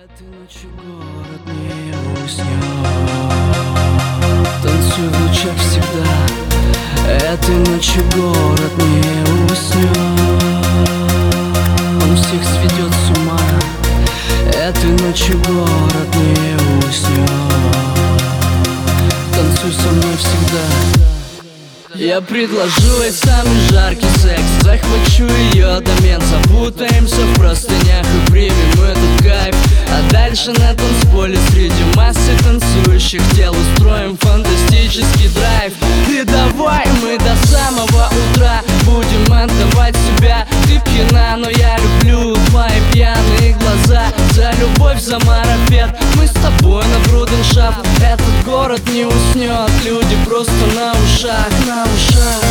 Этой ночью город не уснет, танцуй в лучах всегда. Этой ночью город не уснет, он всех сведет с ума. Этой ночью город не уснет, танцуй со мной всегда. Я предложу ей самый жаркий секс, захвачу ее домен, запутаемся в простынях и примем этот кайф. А дальше на танцполе среди массы танцующих тел устроим фантастический драйв. И давай мы до самого утра будем отдавать себя. Ты пьяна, но я люблю твои пьяные глаза. За любовь, за марафет, мы с тобой на брудершафт. Этот город не уснет, люди просто на ушах, на ушах.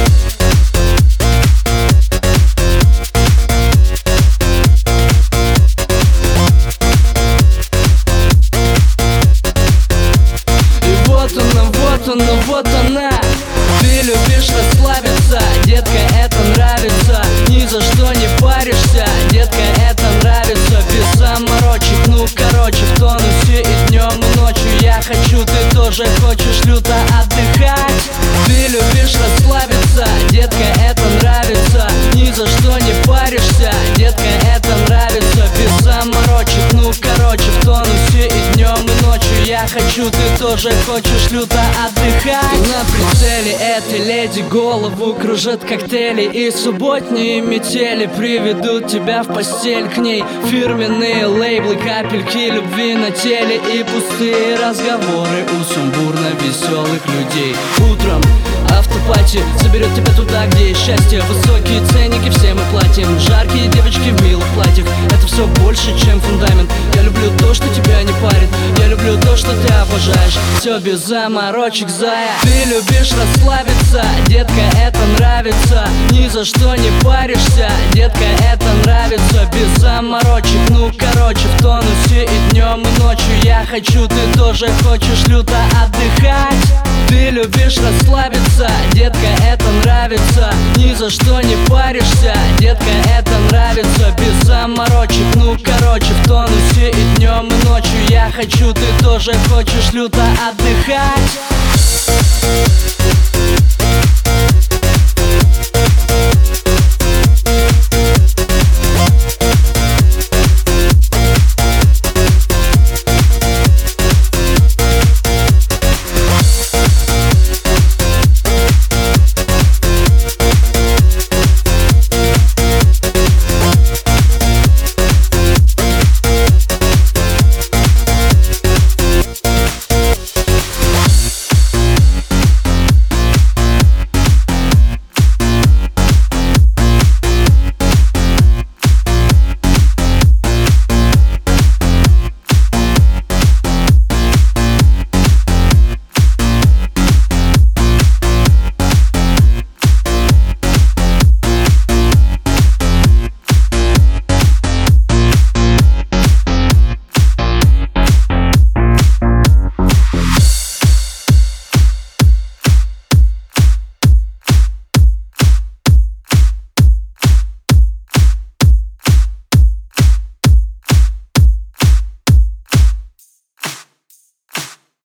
И вот она. Ты любишь расслабиться, детка, это нравится. Ни за что не паришься, детка, это нравится. Без заморочек, ну короче, в тонусе и днем, и ночью. Я хочу, ты тоже хочешь люто отдыхать. Ты любишь расслабиться, детка, это нравится. Ни за что не паришься, детка, это нравится. Без заморочек, ну короче, в тонусе и днем, и ночью. Я хочу, ты тоже хочешь люто отдыхать. Ты на прицеле этой леди, голову кружат коктейли. И субботние метели приведут тебя в постель к ней. Фирменные лейблы, капельки любви на теле и пустые разговоры у сумбурно веселых людей. Утром автопати заберет тебя туда, где есть счастье. Высокие ценники, все мы платим. Жаркие девочки в милых платьях. Это все больше, чем фундамент. Я люблю то, что тебя не парит. Я люблю то, что ты обожаешь. Все без заморочек, зая. Ты любишь расслабиться, детка, это нравится. Ни за что не паришься, детка, это нравится. Без заморочек, ну короче, в тонусе и днем, и ночью. Я хочу, ты тоже хочешь люто отдыхать. Ты любишь расслабиться, детка, это нравится. Ни за что не паришься, детка, это нравится. Без заморочек, ну короче, в тонусе и днем, и ночью. Я хочу, ты тоже хочешь люто отдыхать.